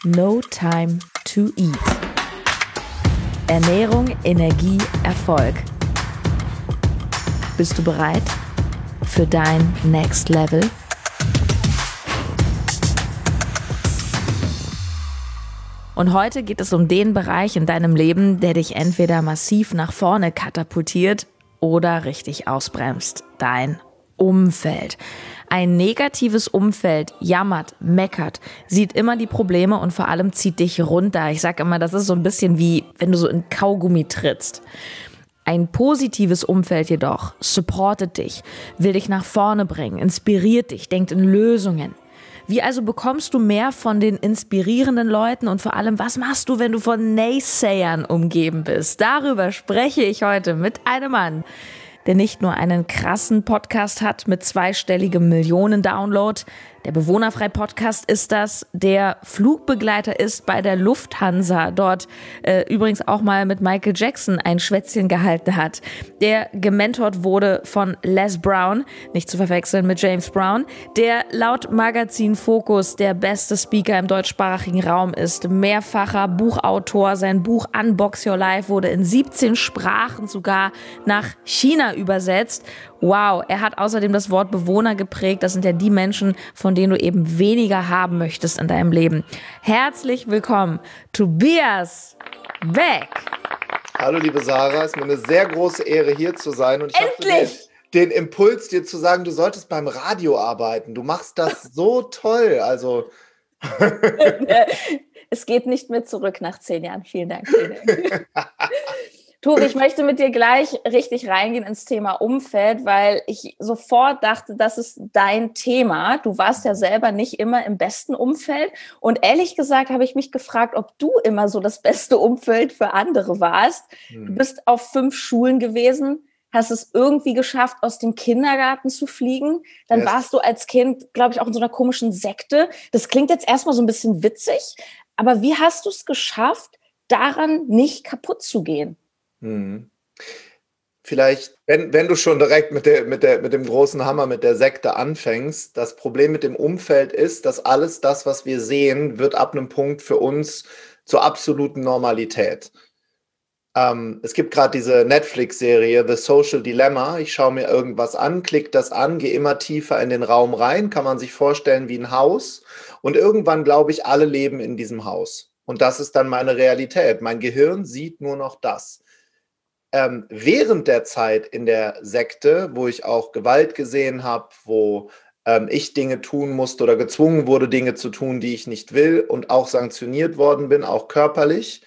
No Time to Eat. Ernährung, Energie, Erfolg. Bist du bereit für dein Next Level? Und heute geht es um den Bereich in deinem Leben, der dich entweder massiv nach vorne katapultiert oder richtig ausbremst. Dein Umfeld. Ein negatives Umfeld jammert, meckert, sieht immer die Probleme und vor allem zieht dich runter. Ich sage immer, das ist so ein bisschen wie, wenn du so in Kaugummi trittst. Ein positives Umfeld jedoch supportet dich, will dich nach vorne bringen, inspiriert dich, denkt in Lösungen. Wie also bekommst du mehr von den inspirierenden Leuten und vor allem, was machst du, wenn du von Naysayern umgeben bist? Darüber spreche ich heute mit einem Mann, der nicht nur einen krassen Podcast hat mit 2-stelligem Millionen-Download. Der Bewohnerfrei-Podcast ist das, der Flugbegleiter ist bei der Lufthansa, dort übrigens auch mal mit Michael Jackson ein Schwätzchen gehalten hat, der gementort wurde von Les Brown, nicht zu verwechseln mit James Brown, der laut Magazin Focus der beste Speaker im deutschsprachigen Raum ist, mehrfacher Buchautor, sein Buch Unbox Your Life wurde in 17 Sprachen sogar nach China übersetzt. Wow, er hat außerdem das Wort Bewohner geprägt. Das sind ja die Menschen, von denen du eben weniger haben möchtest in deinem Leben. Herzlich willkommen, Tobias Beck. Hallo liebe Sarah, es ist mir eine sehr große Ehre hier zu sein. Und ich habe den Impuls, dir zu sagen, du solltest beim Radio arbeiten. Du machst das so toll. Also es geht nicht mehr zurück nach 10 Jahren. Vielen Dank. Tobi, ich möchte mit dir gleich richtig reingehen ins Thema Umfeld, weil ich sofort dachte, das ist dein Thema. Du warst ja selber nicht immer im besten Umfeld. Und ehrlich gesagt habe ich mich gefragt, ob du immer so das beste Umfeld für andere warst. Du bist auf 5 Schulen gewesen, hast es irgendwie geschafft, aus dem Kindergarten zu fliegen. Dann warst du als Kind, glaube ich, auch in so einer komischen Sekte. Das klingt jetzt erstmal so ein bisschen witzig, aber wie hast du es geschafft, daran nicht kaputt zu gehen? Vielleicht, wenn du schon direkt mit dem großen Hammer, mit der Sekte anfängst, das Problem mit dem Umfeld ist, dass alles das, was wir sehen, wird ab einem Punkt für uns zur absoluten Normalität. Es gibt gerade diese Netflix-Serie The Social Dilemma. Ich schaue mir irgendwas an, klicke das an, gehe immer tiefer in den Raum rein, kann man sich vorstellen wie ein Haus. Und irgendwann glaube ich, alle leben in diesem Haus. Und das ist dann meine Realität. Mein Gehirn sieht nur noch das. Während der Zeit in der Sekte, wo ich auch Gewalt gesehen habe, wo ich Dinge tun musste oder gezwungen wurde, Dinge zu tun, die ich nicht will und auch sanktioniert worden bin, auch körperlich,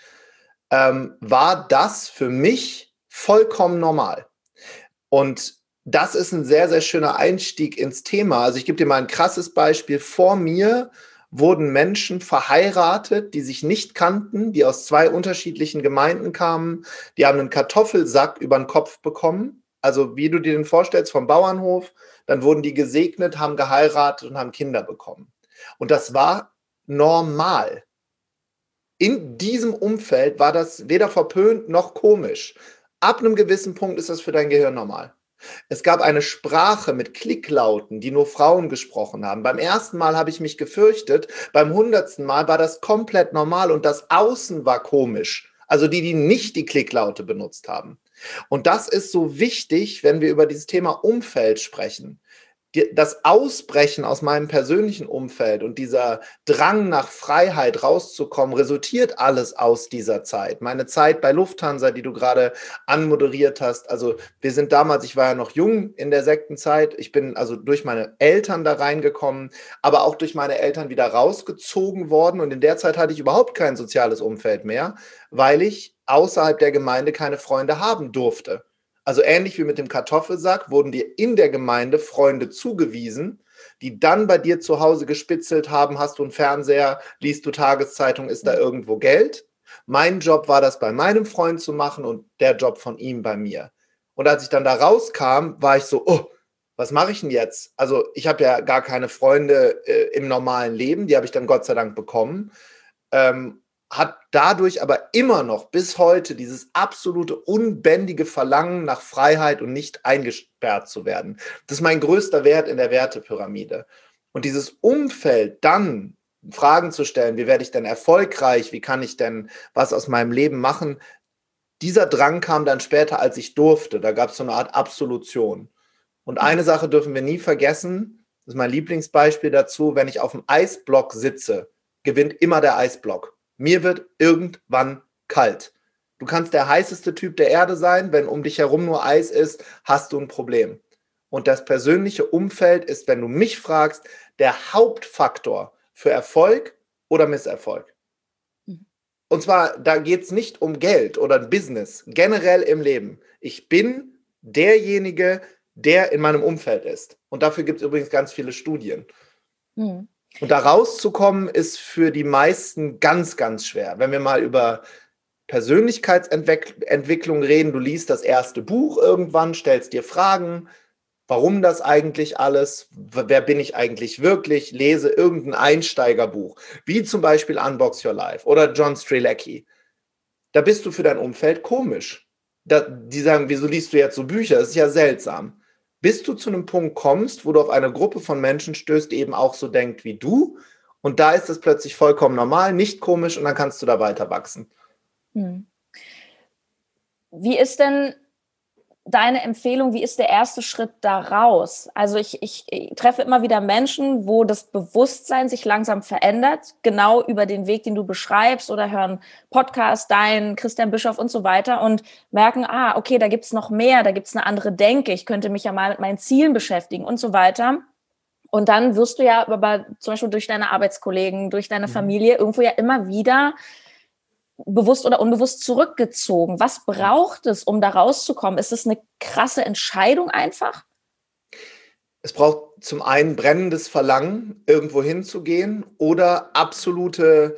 war das für mich vollkommen normal. Und das ist ein sehr, sehr schöner Einstieg ins Thema. Also ich gebe dir mal ein krasses Beispiel. Vor mir wurden Menschen verheiratet, die sich nicht kannten, die aus 2 unterschiedlichen Gemeinden kamen, die haben einen Kartoffelsack über den Kopf bekommen, also wie du dir den vorstellst vom Bauernhof, dann wurden die gesegnet, haben geheiratet und haben Kinder bekommen. Und das war normal. In diesem Umfeld war das weder verpönt noch komisch. Ab einem gewissen Punkt ist das für dein Gehirn normal. Es gab eine Sprache mit Klicklauten, die nur Frauen gesprochen haben. Beim ersten Mal habe ich mich gefürchtet, beim 100. Mal war das komplett normal und das Außen war komisch. Also die nicht die Klicklaute benutzt haben. Und das ist so wichtig, wenn wir über dieses Thema Umfeld sprechen. Das Ausbrechen aus meinem persönlichen Umfeld und dieser Drang nach Freiheit rauszukommen, resultiert alles aus dieser Zeit. Meine Zeit bei Lufthansa, die du gerade anmoderiert hast, also wir sind damals, ich war ja noch jung in der Sektenzeit, ich bin also durch meine Eltern da reingekommen, aber auch durch meine Eltern wieder rausgezogen worden und in der Zeit hatte ich überhaupt kein soziales Umfeld mehr, weil ich außerhalb der Gemeinde keine Freunde haben durfte. Also ähnlich wie mit dem Kartoffelsack wurden dir in der Gemeinde Freunde zugewiesen, die dann bei dir zu Hause gespitzelt haben, hast du einen Fernseher, liest du Tageszeitung, ist da irgendwo Geld? Mein Job war das bei meinem Freund zu machen und der Job von ihm bei mir. Und als ich dann da rauskam, war ich so, oh, was mache ich denn jetzt? Also ich habe ja gar keine Freunde im normalen Leben, die habe ich dann Gott sei Dank bekommen. Hat dadurch aber immer noch bis heute dieses absolute unbändige Verlangen nach Freiheit und nicht eingesperrt zu werden. Das ist mein größter Wert in der Wertepyramide. Und dieses Umfeld dann Fragen zu stellen, wie werde ich denn erfolgreich, wie kann ich denn was aus meinem Leben machen, dieser Drang kam dann später, als ich durfte. Da gab es so eine Art Absolution. Und eine Sache dürfen wir nie vergessen, das ist mein Lieblingsbeispiel dazu, wenn ich auf dem Eisblock sitze, gewinnt immer der Eisblock. Mir wird irgendwann kalt. Du kannst der heißeste Typ der Erde sein, wenn um dich herum nur Eis ist, hast du ein Problem. Und das persönliche Umfeld ist, wenn du mich fragst, der Hauptfaktor für Erfolg oder Misserfolg. Und zwar, da geht es nicht um Geld oder Business, generell im Leben. Ich bin derjenige, der in meinem Umfeld ist. Und dafür gibt es übrigens ganz viele Studien. Mhm. Und da rauszukommen, ist für die meisten ganz, ganz schwer. Wenn wir mal über Persönlichkeitsentwicklung reden, du liest das erste Buch irgendwann, stellst dir Fragen, warum das eigentlich alles, wer bin ich eigentlich wirklich, lese irgendein Einsteigerbuch, wie zum Beispiel Unbox Your Life oder John Strzelecki. Da bist du für dein Umfeld komisch. Die sagen, wieso liest du jetzt so Bücher? Das ist ja seltsam. Bis du zu einem Punkt kommst, wo du auf eine Gruppe von Menschen stößt, die eben auch so denkt wie du. Und da ist es plötzlich vollkommen normal, nicht komisch und dann kannst du da weiter wachsen. Wie ist denn deine Empfehlung, wie ist der erste Schritt da raus? Also ich treffe immer wieder Menschen, wo das Bewusstsein sich langsam verändert, genau über den Weg, den du beschreibst, oder hören Podcast, deinen, Christian Bischoff und so weiter und merken, okay, da gibt's noch mehr, da gibt's eine andere Denke, ich könnte mich ja mal mit meinen Zielen beschäftigen und so weiter. Und dann wirst du ja aber zum Beispiel durch deine Arbeitskollegen, durch deine Familie irgendwo ja immer wieder bewusst oder unbewusst zurückgezogen. Was braucht es, um da rauszukommen? Ist es eine krasse Entscheidung einfach? Es braucht zum einen brennendes Verlangen, irgendwo hinzugehen oder absolutes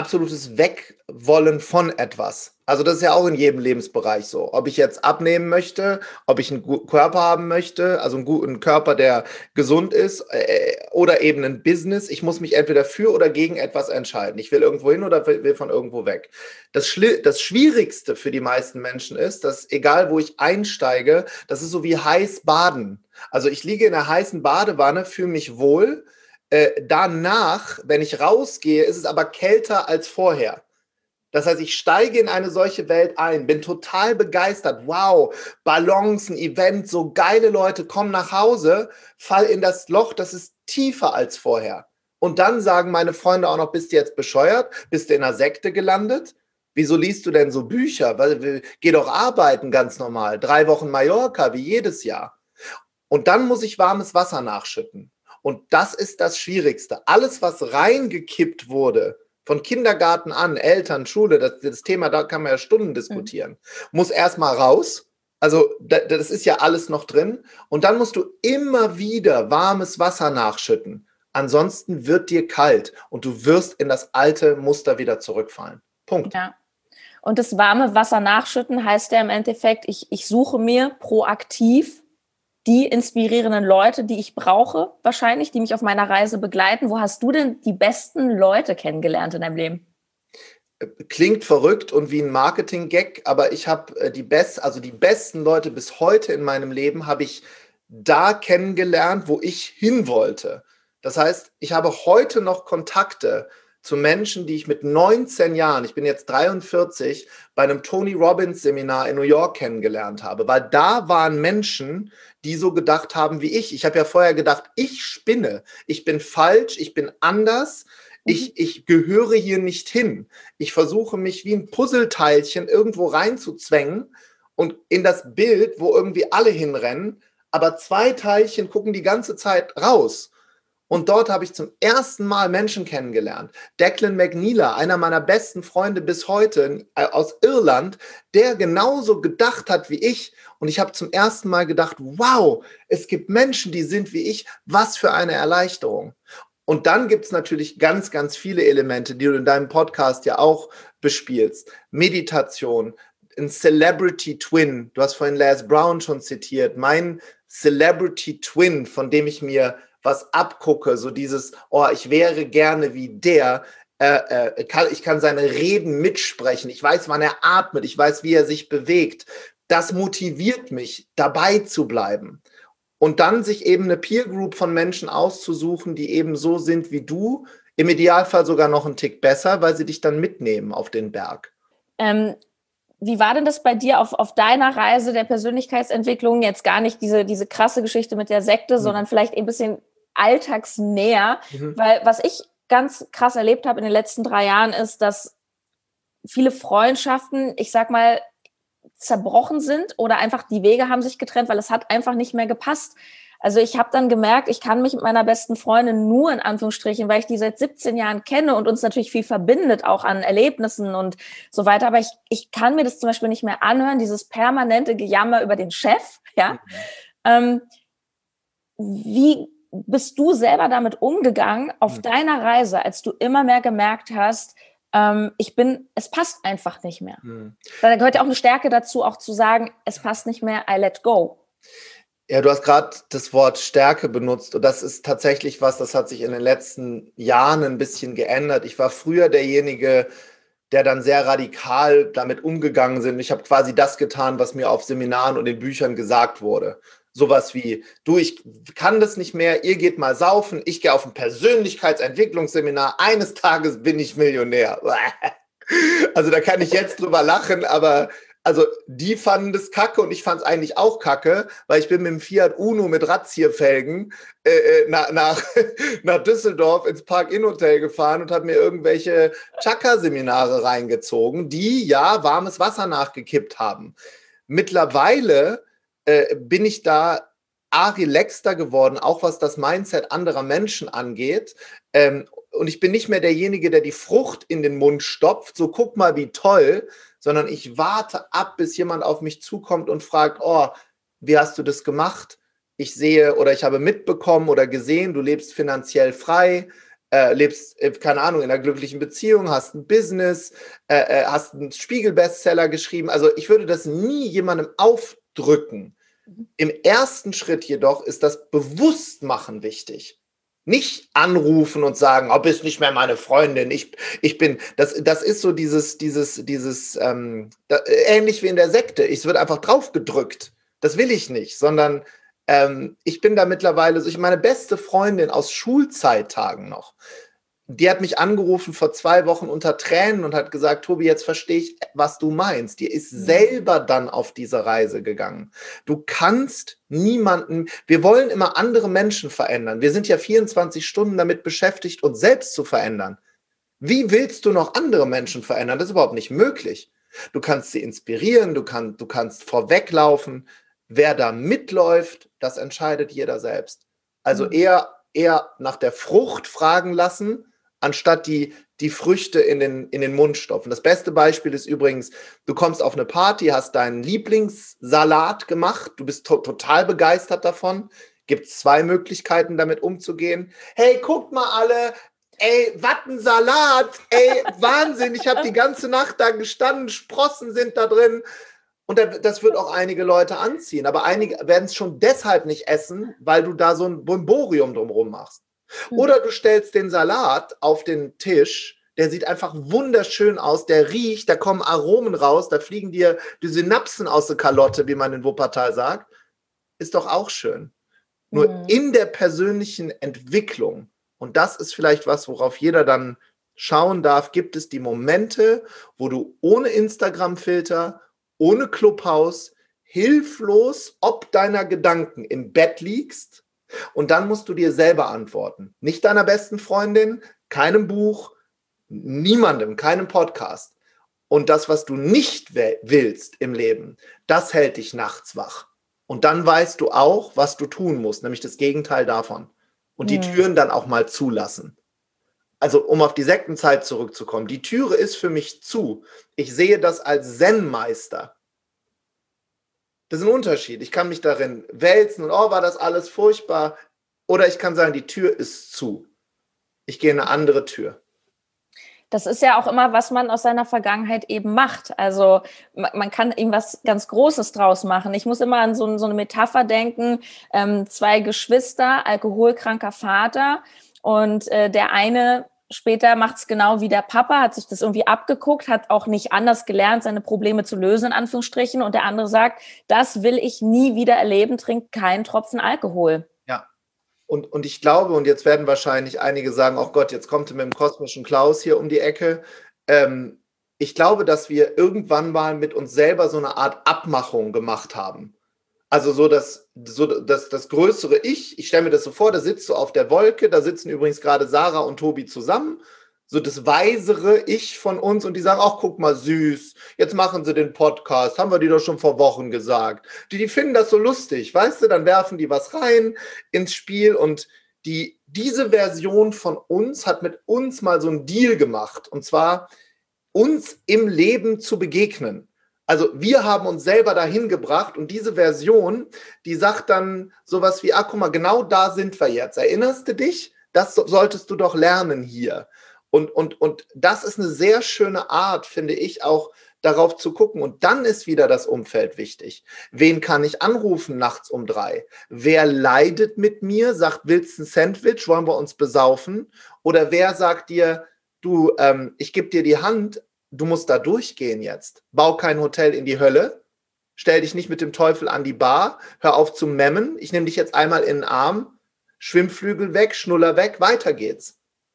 Wegwollen von etwas. Also das ist ja auch in jedem Lebensbereich so. Ob ich jetzt abnehmen möchte, ob ich einen guten Körper haben möchte, also einen guten Körper, der gesund ist, oder eben ein Business. Ich muss mich entweder für oder gegen etwas entscheiden. Ich will irgendwo hin oder will von irgendwo weg. Das Schwierigste für die meisten Menschen ist, dass egal wo ich einsteige, das ist so wie heiß baden. Also ich liege in einer heißen Badewanne, fühle mich wohl. Danach, wenn ich rausgehe, ist es aber kälter als vorher. Das heißt, ich steige in eine solche Welt ein, bin total begeistert. Wow, Ballons, ein Event, so geile Leute, kommen nach Hause, fall in das Loch, das ist tiefer als vorher. Und dann sagen meine Freunde auch noch, bist du jetzt bescheuert? Bist du in einer Sekte gelandet? Wieso liest du denn so Bücher? Geh doch arbeiten, ganz normal. 3 Wochen Mallorca, wie jedes Jahr. Und dann muss ich warmes Wasser nachschütten. Und das ist das Schwierigste. Alles, was reingekippt wurde, von Kindergarten an, Eltern, Schule, das Thema, da kann man ja Stunden diskutieren, muss erstmal raus. Also das ist ja alles noch drin. Und dann musst du immer wieder warmes Wasser nachschütten. Ansonsten wird dir kalt und du wirst in das alte Muster wieder zurückfallen. Punkt. Ja. Und das warme Wasser nachschütten heißt ja im Endeffekt, ich suche mir proaktiv die inspirierenden Leute, die ich brauche, wahrscheinlich, die mich auf meiner Reise begleiten. Wo hast du denn die besten Leute kennengelernt in deinem Leben? Klingt verrückt und wie ein Marketing-Gag, aber ich habe die besten Leute bis heute in meinem Leben habe ich da kennengelernt, wo ich hin wollte. Das heißt, ich habe heute noch Kontakte zu Menschen, die ich mit 19 Jahren, ich bin jetzt 43, bei einem Tony Robbins Seminar in New York kennengelernt habe, weil da waren Menschen, die so gedacht haben wie ich. Ich habe ja vorher gedacht, ich spinne, ich bin falsch, ich bin anders, ich gehöre hier nicht hin. Ich versuche mich wie ein Puzzleteilchen irgendwo reinzuzwängen und in das Bild, wo irgendwie alle hinrennen, aber 2 Teilchen gucken die ganze Zeit raus. Und dort habe ich zum ersten Mal Menschen kennengelernt. Declan McNeela, einer meiner besten Freunde bis heute aus Irland, der genauso gedacht hat wie ich. Und ich habe zum ersten Mal gedacht, wow, es gibt Menschen, die sind wie ich. Was für eine Erleichterung. Und dann gibt es natürlich ganz, ganz viele Elemente, die du in deinem Podcast ja auch bespielst. Meditation, ein Celebrity Twin. Du hast vorhin Les Brown schon zitiert. Mein Celebrity Twin, von dem ich mir was abgucke, so dieses, ich wäre gerne wie der, ich kann seine Reden mitsprechen, ich weiß, wann er atmet, ich weiß, wie er sich bewegt. Das motiviert mich, dabei zu bleiben. Und dann sich eben eine Peer Group von Menschen auszusuchen, die eben so sind wie du, Im Idealfall sogar noch einen Tick besser, weil sie dich dann mitnehmen auf den Berg. Wie war denn das bei dir auf deiner Reise der Persönlichkeitsentwicklung? Jetzt gar nicht diese krasse Geschichte mit der Sekte, sondern vielleicht ein bisschen alltagsnäher. Weil was ich ganz krass erlebt habe in den letzten 3 Jahren ist, dass viele Freundschaften, ich sag mal, zerbrochen sind oder einfach die Wege haben sich getrennt, weil es hat einfach nicht mehr gepasst. Also ich habe dann gemerkt, ich kann mich mit meiner besten Freundin nur in Anführungsstrichen, weil ich die seit 17 Jahren kenne und uns natürlich viel verbindet, auch an Erlebnissen und so weiter. Aber ich kann mir das zum Beispiel nicht mehr anhören, dieses permanente Gejammer über den Chef. Ja, wie bist du selber damit umgegangen auf deiner Reise, als du immer mehr gemerkt hast, es passt einfach nicht mehr. Da gehört ja auch eine Stärke dazu, auch zu sagen, es passt nicht mehr, I let go. Ja, du hast gerade das Wort Stärke benutzt und das ist tatsächlich was, das hat sich in den letzten Jahren ein bisschen geändert. Ich war früher derjenige, der dann sehr radikal damit umgegangen sind. Ich habe quasi das getan, was mir auf Seminaren und in Büchern gesagt wurde. Sowas wie, du, ich kann das nicht mehr, ihr geht mal saufen, ich gehe auf ein Persönlichkeitsentwicklungsseminar, eines Tages bin ich Millionär. Also da kann ich jetzt drüber lachen, aber also die fanden das kacke und ich fand es eigentlich auch kacke, weil ich bin mit dem Fiat Uno mit Radzierfelgen nach Düsseldorf ins Park-In-Hotel gefahren und habe mir irgendwelche Chakra-Seminare reingezogen, die ja warmes Wasser nachgekippt haben. Mittlerweile bin ich da relaxter geworden, auch was das Mindset anderer Menschen angeht. Und ich bin nicht mehr derjenige, der die Frucht in den Mund stopft, so guck mal, wie toll, sondern ich warte ab, bis jemand auf mich zukommt und fragt, oh, wie hast du das gemacht? Ich sehe oder ich habe mitbekommen oder gesehen, du lebst finanziell frei, lebst, keine Ahnung, in einer glücklichen Beziehung, hast ein Business, hast einen Spiegel-Bestseller geschrieben. Also ich würde das nie jemandem aufdrücken. Im ersten Schritt jedoch ist das Bewusstmachen wichtig. Nicht anrufen und sagen, oh, bist nicht mehr meine Freundin, ich bin, das ist so ähnlich wie in der Sekte, es wird einfach draufgedrückt, das will ich nicht, sondern ich bin da mittlerweile, meine beste Freundin aus Schulzeittagen noch, die hat mich angerufen vor 2 Wochen unter Tränen und hat gesagt, Tobi, jetzt verstehe ich, was du meinst. Die ist selber dann auf diese Reise gegangen. Du kannst niemanden, wir wollen immer andere Menschen verändern. Wir sind ja 24 Stunden damit beschäftigt, uns selbst zu verändern. Wie willst du noch andere Menschen verändern? Das ist überhaupt nicht möglich. Du kannst sie inspirieren, du kannst vorweglaufen. Wer da mitläuft, das entscheidet jeder selbst. Also eher nach der Frucht fragen lassen, anstatt die Früchte in den Mund stopfen. Das beste Beispiel ist übrigens, du kommst auf eine Party, hast deinen Lieblingssalat gemacht, du bist total begeistert davon. Gibt es 2 Möglichkeiten, damit umzugehen. Hey, guckt mal alle, ey, was ein Salat, ey, Wahnsinn, ich habe die ganze Nacht da gestanden, Sprossen sind da drin. Und das wird auch einige Leute anziehen, aber einige werden es schon deshalb nicht essen, weil du da so ein Brimborium drumherum machst. Oder du stellst den Salat auf den Tisch, der sieht einfach wunderschön aus, der riecht, da kommen Aromen raus, da fliegen dir die Synapsen aus der Kalotte, wie man in Wuppertal sagt. Ist doch auch schön. Nur in der persönlichen Entwicklung, und das ist vielleicht was, worauf jeder dann schauen darf, gibt es die Momente, wo du ohne Instagram-Filter, ohne Clubhouse, hilflos ob deiner Gedanken im Bett liegst. Und dann musst du dir selber antworten. Nicht deiner besten Freundin, keinem Buch, niemandem, keinem Podcast. Und das, was du nicht willst im Leben, das hält dich nachts wach. Und dann weißt du auch, was du tun musst, nämlich das Gegenteil davon. Und die Türen dann auch mal zulassen. Also um auf die Sektenzeit zurückzukommen, die Türe ist für mich zu. Ich sehe das als Zen-Meister. Das ist ein Unterschied. Ich kann mich darin wälzen und war das alles furchtbar. Oder ich kann sagen, die Tür ist zu. Ich gehe in eine andere Tür. Das ist ja auch immer, was man aus seiner Vergangenheit eben macht. Also man kann eben was ganz Großes draus machen. Ich muss immer an so eine Metapher denken. 2 Geschwister, alkoholkranker Vater und der eine später macht es genau wie der Papa, hat sich das irgendwie abgeguckt, hat auch nicht anders gelernt, seine Probleme zu lösen, in Anführungsstrichen. Und der andere sagt, das will ich nie wieder erleben, trinkt keinen Tropfen Alkohol. Ja. Und ich glaube, und jetzt werden wahrscheinlich einige sagen, oh Gott, jetzt kommt er mit dem kosmischen Klaus hier um die Ecke. Ich glaube, dass wir irgendwann mal mit uns selber so eine Art Abmachung gemacht haben. Also das größere Ich stelle mir das so vor, da sitzt du auf der Wolke, da sitzen übrigens gerade Sarah und Tobi zusammen, so das weisere Ich von uns und die sagen, ach, guck mal, süß, jetzt machen sie den Podcast, haben wir die doch schon vor Wochen gesagt. Die finden das so lustig, weißt du, dann werfen die was rein ins Spiel und diese Version von uns hat mit uns mal so einen Deal gemacht und zwar uns im Leben zu begegnen. Also wir haben uns selber dahin gebracht und diese Version, die sagt dann sowas wie, guck mal, genau da sind wir jetzt. Erinnerst du dich? Das solltest du doch lernen hier. Und das ist eine sehr schöne Art, finde ich, auch darauf zu gucken. Und dann ist wieder das Umfeld wichtig. Wen kann ich anrufen nachts um 3? Wer leidet mit mir, sagt, willst du ein Sandwich, wollen wir uns besaufen? Oder wer sagt dir, du, ich gebe dir die Hand, du musst da durchgehen jetzt. Bau kein Hotel in die Hölle. Stell dich nicht mit dem Teufel an die Bar. Hör auf zu memmen. Ich nehme dich jetzt einmal in den Arm. Schwimmflügel weg, Schnuller weg, weiter geht's.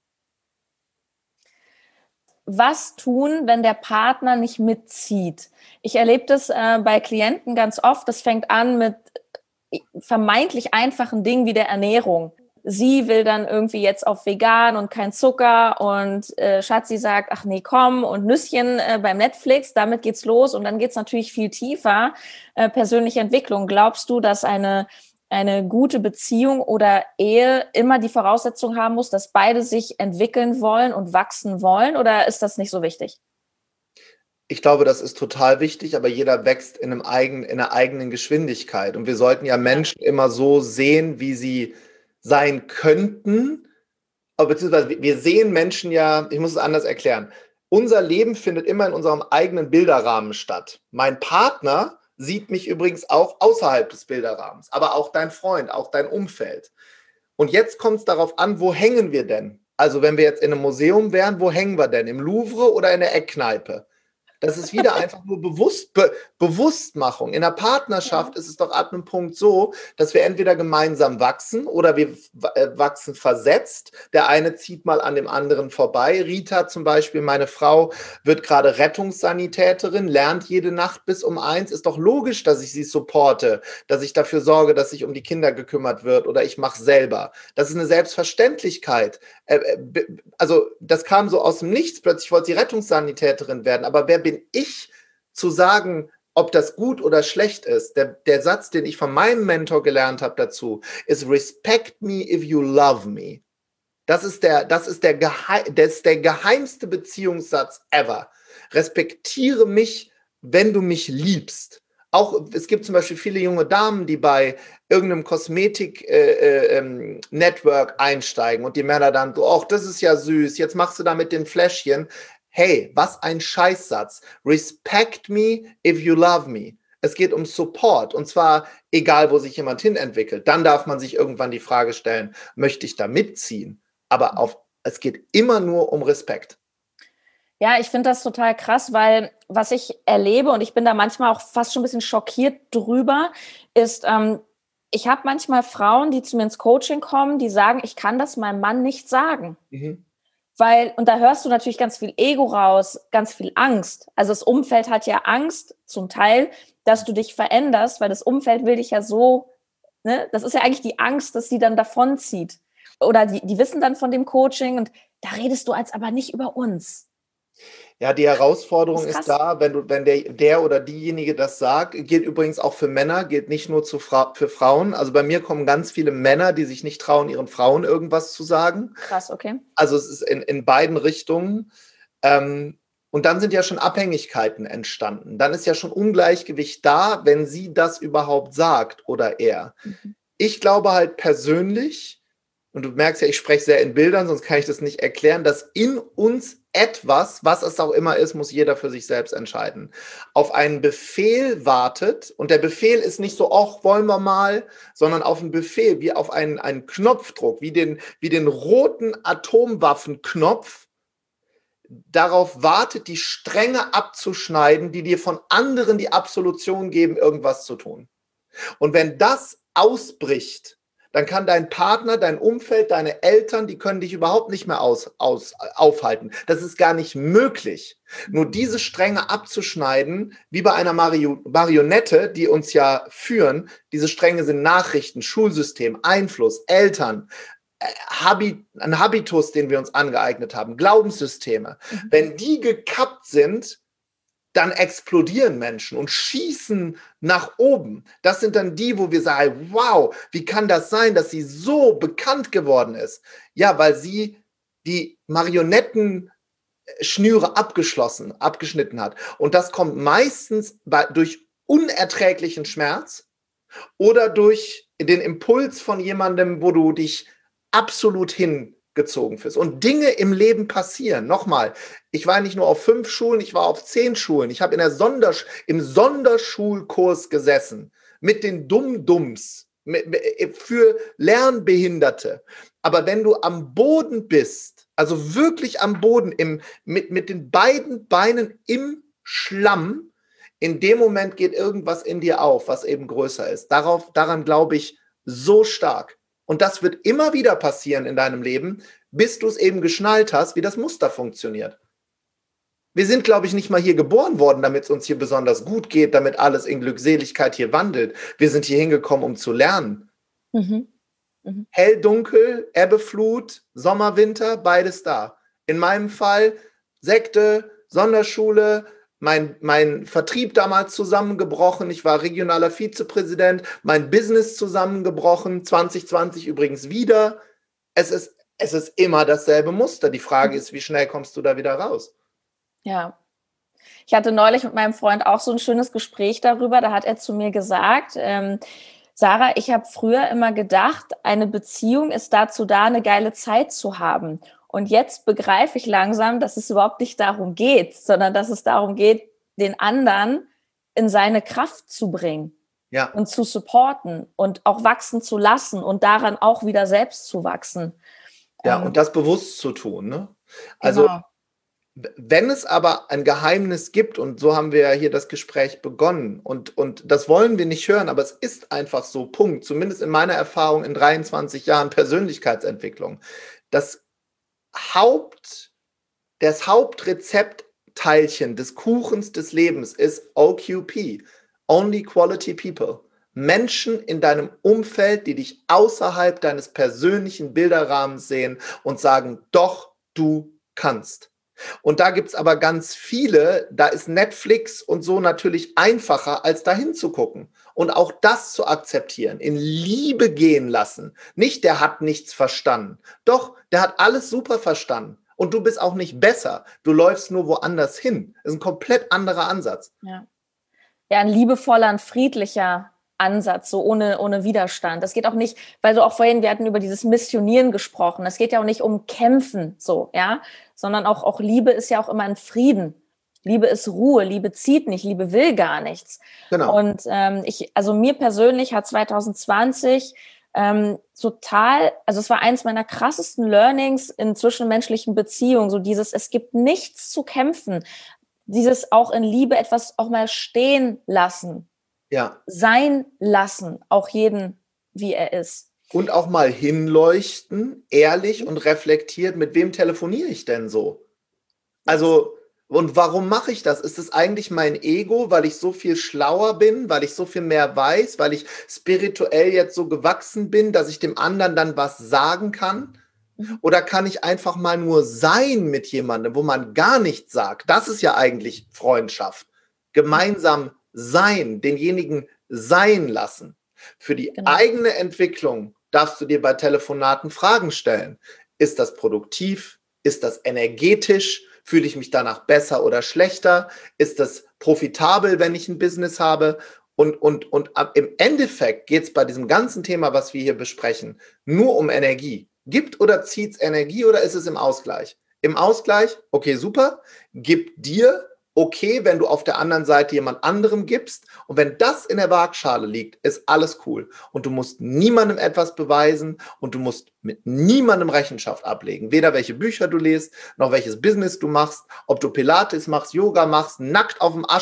Was tun, wenn der Partner nicht mitzieht? Ich erlebe das bei Klienten ganz oft. Das fängt an mit vermeintlich einfachen Dingen wie der Ernährung. Sie will dann irgendwie jetzt auf vegan und kein Zucker und Schatzi sagt, ach nee, komm und Nüsschen beim Netflix, damit geht's los und dann geht's natürlich viel tiefer, persönliche Entwicklung. Glaubst du, dass eine gute Beziehung oder Ehe immer die Voraussetzung haben muss, dass beide sich entwickeln wollen und wachsen wollen oder ist das nicht so wichtig? Ich glaube, das ist total wichtig, aber jeder wächst in einer eigenen Geschwindigkeit und wir sollten ja Menschen immer so sehen, wie sie sein könnten, beziehungsweise wir sehen Menschen ja, ich muss es anders erklären, unser Leben findet immer in unserem eigenen Bilderrahmen statt. Mein Partner sieht mich übrigens auch außerhalb des Bilderrahmens, aber auch dein Freund, auch dein Umfeld. Und jetzt kommt es darauf an, wo hängen wir denn? Also wenn wir jetzt in einem Museum wären, wo hängen wir denn? Im Louvre oder in der Eckkneipe? Das ist wieder einfach nur Bewusstmachung. In der Partnerschaft ist es doch ab einem Punkt so, dass wir entweder gemeinsam wachsen oder wir wachsen versetzt. Der eine zieht mal an dem anderen vorbei. Rita zum Beispiel, meine Frau, wird gerade Rettungssanitäterin, lernt jede Nacht bis um 1. Ist doch logisch, dass ich sie supporte, dass ich dafür sorge, dass sich um die Kinder gekümmert wird oder ich mache selber. Das ist eine Selbstverständlichkeit. Also das kam so aus dem Nichts. Plötzlich wollte sie Rettungssanitäterin werden. Aber wer bin ich zu sagen, ob das gut oder schlecht ist? Der Satz, den ich von meinem Mentor gelernt habe dazu, ist respect me if you love me. Das ist der geheimste Beziehungssatz ever. Respektiere mich, wenn du mich liebst. Auch, es gibt zum Beispiel viele junge Damen, die bei irgendeinem Kosmetik-Network einsteigen und die Männer dann so, ach, das ist ja süß, jetzt machst du da mit den Fläschchen. Hey, was ein Scheißsatz. Respect me if you love me. Es geht um Support und zwar egal, wo sich jemand hin entwickelt. Dann darf man sich irgendwann die Frage stellen, möchte ich da mitziehen? Aber es geht immer nur um Respekt. Ja, ich finde das total krass, weil was ich erlebe, und ich bin da manchmal auch fast schon ein bisschen schockiert drüber, ist, ich habe manchmal Frauen, die zu mir ins Coaching kommen, die sagen, ich kann das meinem Mann nicht sagen. Mhm. Und da hörst du natürlich ganz viel Ego raus, ganz viel Angst. Also das Umfeld hat ja Angst, zum Teil, dass du dich veränderst, weil das Umfeld will dich ja so, ne? Das ist ja eigentlich die Angst, dass sie dann davonzieht. Oder die wissen dann von dem Coaching und da redest du als aber nicht über uns. Ja, die Herausforderung ist da, wenn der oder diejenige das sagt, gilt übrigens auch für Männer, gilt nicht nur für Frauen. Also bei mir kommen ganz viele Männer, die sich nicht trauen, ihren Frauen irgendwas zu sagen. Krass, okay. Also es ist in beiden Richtungen. Und dann sind ja schon Abhängigkeiten entstanden. Dann ist ja schon Ungleichgewicht da, wenn sie das überhaupt sagt oder er. Mhm. Ich glaube halt persönlich, und du merkst ja, ich spreche sehr in Bildern, sonst kann ich das nicht erklären, dass in uns etwas, was es auch immer ist, muss jeder für sich selbst entscheiden, auf einen Befehl wartet. Und der Befehl ist nicht so, ach, wollen wir mal, sondern auf einen Befehl, wie auf einen Knopfdruck, wie den roten Atomwaffenknopf. Darauf wartet, die Stränge abzuschneiden, die dir von anderen die Absolution geben, irgendwas zu tun. Und wenn das ausbricht, dann kann dein Partner, dein Umfeld, deine Eltern, die können dich überhaupt nicht mehr aufhalten. Das ist gar nicht möglich. Nur diese Stränge abzuschneiden, wie bei einer Marionette, die uns ja führen, diese Stränge sind Nachrichten, Schulsystem, Einfluss, Eltern, ein Habitus, den wir uns angeeignet haben, Glaubenssysteme. Wenn die gekappt sind, dann explodieren Menschen und schießen nach oben. Das sind dann die, wo wir sagen, wow, wie kann das sein, dass sie so bekannt geworden ist? Ja, weil sie die Marionettenschnüre abgeschnitten hat. Und das kommt meistens durch unerträglichen Schmerz oder durch den Impuls von jemandem, wo du dich absolut hingezogen fühlst. Und Dinge im Leben passieren. Nochmal, ich war nicht nur auf 5 Schulen, ich war auf 10 Schulen. Ich habe im Sonderschulkurs gesessen mit den Dumm-Dums für Lernbehinderte. Aber wenn du am Boden bist, also wirklich am Boden, mit den beiden Beinen im Schlamm, in dem Moment geht irgendwas in dir auf, was eben größer ist. Daran glaube ich so stark. Und das wird immer wieder passieren in deinem Leben, bis du es eben geschnallt hast, wie das Muster funktioniert. Wir sind, glaube ich, nicht mal hier geboren worden, damit es uns hier besonders gut geht, damit alles in Glückseligkeit hier wandelt. Wir sind hier hingekommen, um zu lernen. Hell, dunkel, Ebbe, Flut, Sommer, Winter, beides da. In meinem Fall Sekte, Sonderschule, mein Vertrieb damals zusammengebrochen. Ich war regionaler Vizepräsident, mein Business zusammengebrochen, 2020 übrigens wieder. Es ist immer dasselbe Muster. Die Frage ist, wie schnell kommst du da wieder raus? Ja. Ich hatte neulich mit meinem Freund auch so ein schönes Gespräch darüber. Da hat er zu mir gesagt, Sarah, ich habe früher immer gedacht, eine Beziehung ist dazu da, eine geile Zeit zu haben. Und jetzt begreife ich langsam, dass es überhaupt nicht darum geht, sondern dass es darum geht, den anderen in seine Kraft zu bringen und zu supporten und auch wachsen zu lassen und daran auch wieder selbst zu wachsen. Ja, und das bewusst zu tun. Ne? Also, genau. Wenn es aber ein Geheimnis gibt, und so haben wir ja hier das Gespräch begonnen, und das wollen wir nicht hören, aber es ist einfach so, Punkt, zumindest in meiner Erfahrung in 23 Jahren Persönlichkeitsentwicklung, das Hauptrezeptteilchen des Kuchens des Lebens ist OQP, Only Quality People. Menschen in deinem Umfeld, die dich außerhalb deines persönlichen Bilderrahmens sehen und sagen, doch, du kannst. Und da gibt es aber ganz viele, da ist Netflix und so natürlich einfacher, als da hinzugucken. Und auch das zu akzeptieren, in Liebe gehen lassen. Nicht, der hat nichts verstanden. Doch, der hat alles super verstanden. Und du bist auch nicht besser. Du läufst nur woanders hin. Das ist ein komplett anderer Ansatz. Ja, ein liebevoller, ein friedlicher Ansatz, so ohne Widerstand. Das geht auch nicht, weil du auch vorhin, wir hatten über dieses Missionieren gesprochen. Es geht ja auch nicht um Kämpfen, so, ja, sondern auch Liebe ist ja auch immer ein Frieden. Liebe ist Ruhe, Liebe zieht nicht, Liebe will gar nichts. Genau. Und mir persönlich hat 2020 total, also es war eins meiner krassesten Learnings in zwischenmenschlichen Beziehungen, so dieses, es gibt nichts zu kämpfen, dieses auch in Liebe etwas auch mal stehen lassen. Ja. Sein lassen, auch jeden, wie er ist. Und auch mal hinleuchten, ehrlich und reflektiert, mit wem telefoniere ich denn so? Also, und warum mache ich das? Ist es eigentlich mein Ego, weil ich so viel schlauer bin, weil ich so viel mehr weiß, weil ich spirituell jetzt so gewachsen bin, dass ich dem anderen dann was sagen kann? Oder kann ich einfach mal nur sein mit jemandem, wo man gar nichts sagt? Das ist ja eigentlich Freundschaft. Gemeinsam sein, denjenigen sein lassen. Für die eigene Entwicklung darfst du dir bei Telefonaten Fragen stellen. Ist das produktiv? Ist das energetisch? Fühle ich mich danach besser oder schlechter? Ist das profitabel, wenn ich ein Business habe? Und im Endeffekt geht es bei diesem ganzen Thema, was wir hier besprechen, nur um Energie. Gibt oder zieht es Energie oder ist es im Ausgleich? Im Ausgleich, okay, super, gib dir, okay, wenn du auf der anderen Seite jemand anderem gibst, und wenn das in der Waagschale liegt, ist alles cool. Und du musst niemandem etwas beweisen und du musst mit niemandem Rechenschaft ablegen. Weder welche Bücher du liest, noch welches Business du machst, ob du Pilates machst, Yoga machst, nackt auf dem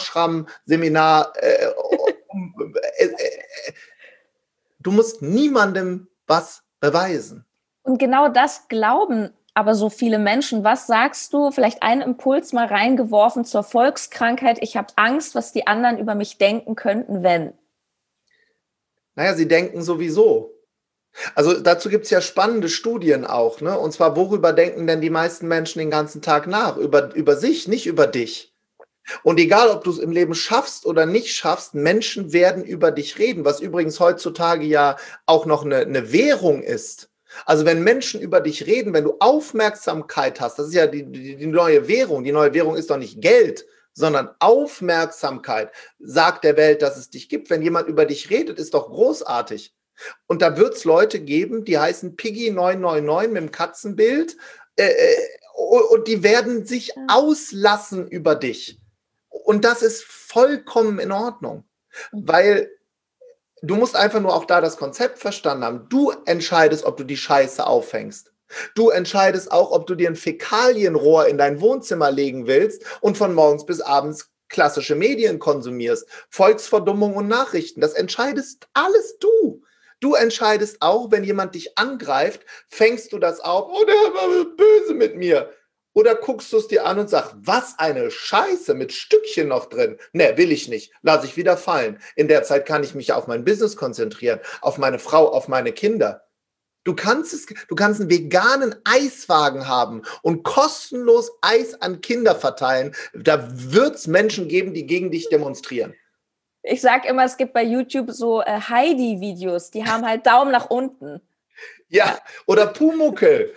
Ashram-Seminar. Du musst niemandem was beweisen. Und genau das glauben aber so viele Menschen. Was sagst du? Vielleicht einen Impuls mal reingeworfen zur Volkskrankheit. Ich habe Angst, was die anderen über mich denken könnten, wenn. Naja, sie denken sowieso. Also dazu gibt es ja spannende Studien auch, ne? Und zwar, worüber denken denn die meisten Menschen den ganzen Tag nach? Über sich, nicht über dich. Und egal, ob du es im Leben schaffst oder nicht schaffst, Menschen werden über dich reden, was übrigens heutzutage ja auch noch eine Währung ist. Also wenn Menschen über dich reden, wenn du Aufmerksamkeit hast, das ist ja die neue Währung. Die neue Währung ist doch nicht Geld, sondern Aufmerksamkeit. Sagt der Welt, dass es dich gibt. Wenn jemand über dich redet, ist doch großartig. Und da wird es Leute geben, die heißen Piggy 999 mit dem Katzenbild und die werden sich auslassen über dich. Und das ist vollkommen in Ordnung, weil du musst einfach nur auch da das Konzept verstanden haben. Du entscheidest, ob du die Scheiße auffängst. Du entscheidest auch, ob du dir ein Fäkalienrohr in dein Wohnzimmer legen willst und von morgens bis abends klassische Medien konsumierst. Volksverdummung und Nachrichten, das entscheidest alles du. Du entscheidest auch, wenn jemand dich angreift, fängst du das auf, oh, der war böse mit mir. Oder guckst du es dir an und sagst, was eine Scheiße mit Stückchen noch drin. Ne, will ich nicht. Lass ich wieder fallen. In der Zeit kann ich mich ja auf mein Business konzentrieren, auf meine Frau, auf meine Kinder. Du kannst einen veganen Eiswagen haben und kostenlos Eis an Kinder verteilen. Da wird es Menschen geben, die gegen dich demonstrieren. Ich sag immer, es gibt bei YouTube so Heidi-Videos, die haben halt Daumen nach unten. Ja, oder Pumuckl.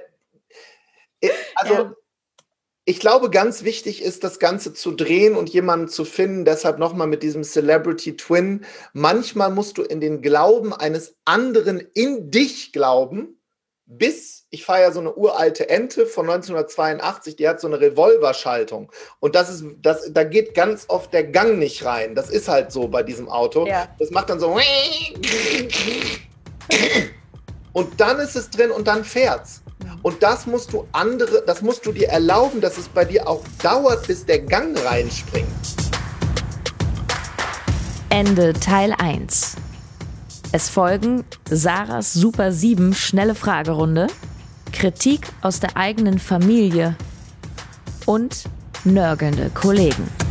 Also, ich glaube, ganz wichtig ist, das Ganze zu drehen und jemanden zu finden. Deshalb nochmal mit diesem Celebrity Twin. Manchmal musst du in den Glauben eines anderen in dich glauben, ich fahre ja so eine uralte Ente von 1982, die hat so eine Revolverschaltung. Und da geht ganz oft der Gang nicht rein. Das ist halt so bei diesem Auto. Ja. Das macht dann so. Und dann ist es drin und dann fährt's. Und das musst du dir erlauben, dass es bei dir auch dauert, bis der Gang reinspringt. Ende Teil 1. Es folgen Sarahs Super 7 schnelle Fragerunde, Kritik aus der eigenen Familie und nörgelnde Kollegen.